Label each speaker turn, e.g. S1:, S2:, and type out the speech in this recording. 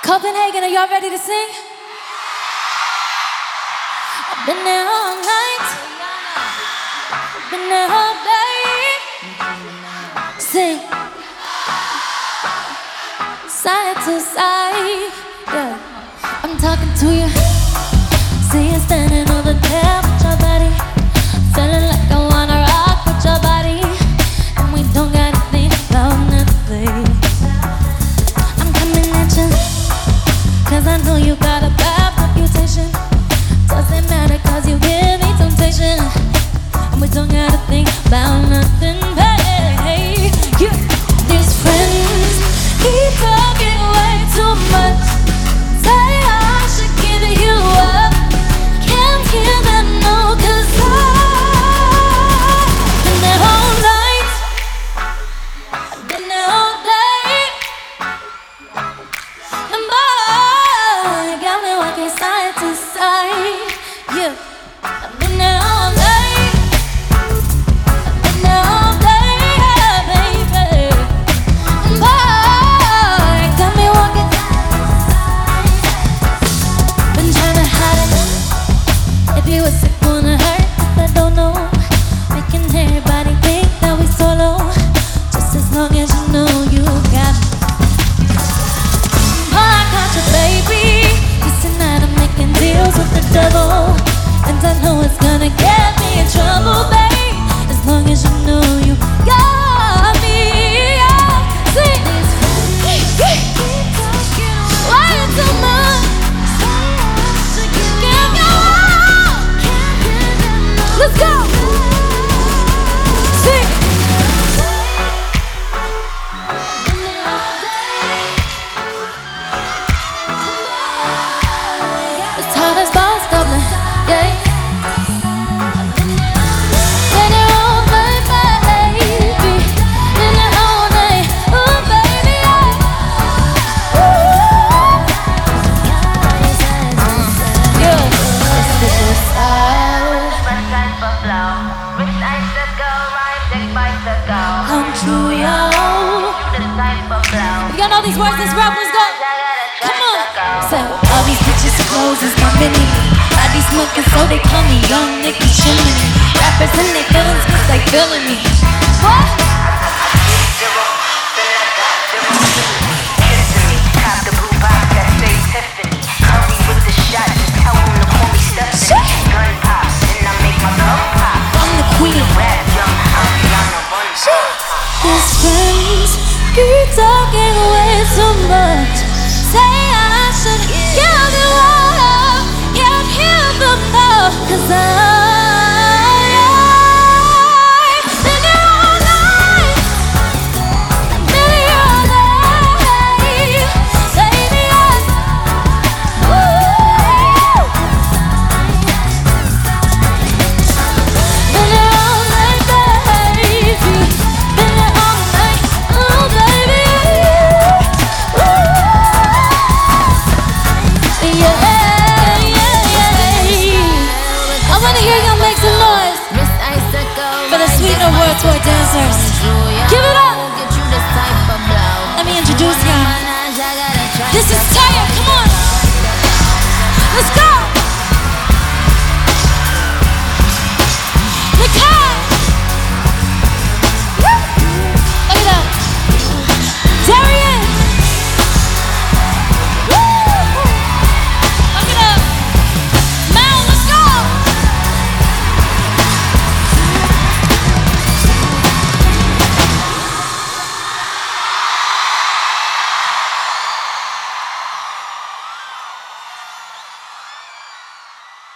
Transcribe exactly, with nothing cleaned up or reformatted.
S1: Copenhagen, are y'all ready to sing? I've been there all night, been there all day. Sing side to side, yeah. I'm talking to you. See you standing over there with your body, feeling like I wanna rock with your body, and we don't gotta think about nothing. I'm coming at you, cause I know you got a bad reputation. Doesn't matter cause you give me temptation, and we don't gotta think about nothing, babe. Yeah. These friends keep talking way too much, say I should give you up. Can't hear them no, cause I've been there all night, I've been there all day, and boy, you got me walking side to side. Yeah, I've been there all night, I've been there all day, yeah, baby. And boy, you got me walking side to side. Been trying to hide it. If you was sick, wanna hurt, if I don't know, making everybody think that we solo. Just as long as you know you got me. Oh, I got you, baby. Cause tonight I'm making deals with the devil, and I know it's gonna get me in trouble, babe. As long as you know you got me. Yeah. Sing. Why you so much? Give me all. Let's go. Sing. It's hard as balls, Dublin. Yeah. Been there all night, baby. Been there all night, ooh, baby, yeah. Yeah. Come true, yo. You got all these words, this rap was go. Come on. So all these bitches are clothes is my mini. Body smoking, so they call me Young Nicky Chimney. Rappers in their feelings, cause they feeling me. What? I'm the queen. These friends keep talking way too much, say I should give you up. Can't hear them though, cause I've been here all night, been here all day, baby, yeah. Woo. Been here all night, baby. Been here all night, oh baby. Woo. Yeah, yeah, yeah. I wanna hear y'all make some noise for the Sweetener World Tour dancers. Give it up. Let me introduce y'all. This is Taya. Come on. Let's go.